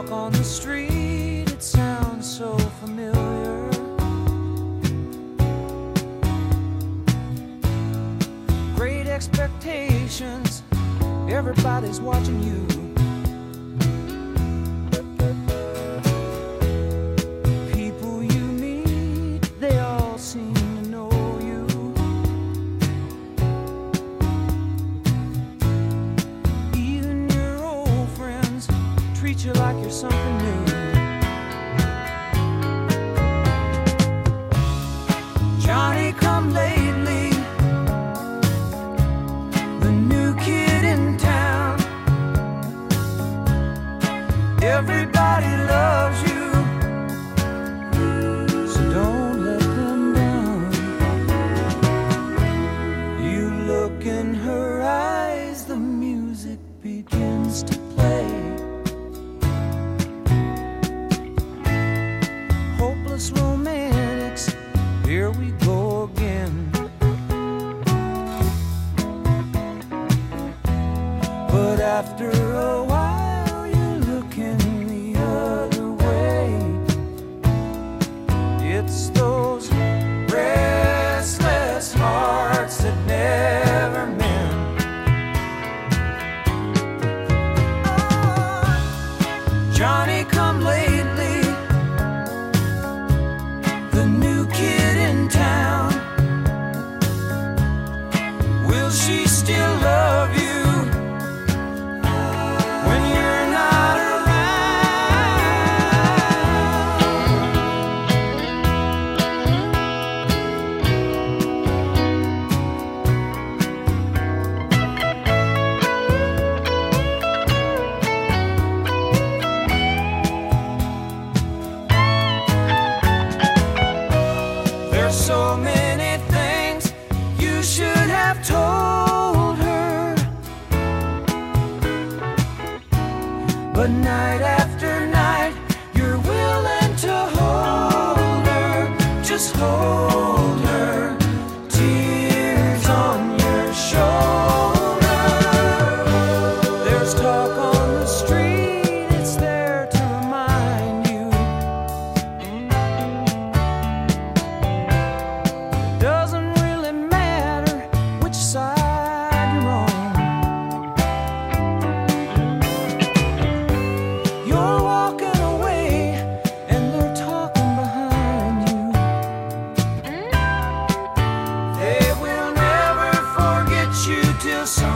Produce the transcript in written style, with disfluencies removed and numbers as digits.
talk on the street, it sounds so familiar. Great expectations, everybody's watching you. People you meet, they all seem to know you. Even your old friends treat you like you're something new. Johnny come lately, the new kid in town. Everybody loves you, so don't let them down. You look in her eyes, the music begins to play. Hopeless romantics, here we go again. But after a while, you're looking the other way. It's those restless hearts that never mend. Oh, Johnny come lately, the new kid in town. Will she still love you when you're not There's so many things you should have told her, but night after night you're willing to hold her. Just hold her, tears on your shoulder. There's talk on the street, it's there to remind you. It doesn't really matter which side you're on. You're walking away and they're talking behind you. They will never forget you till some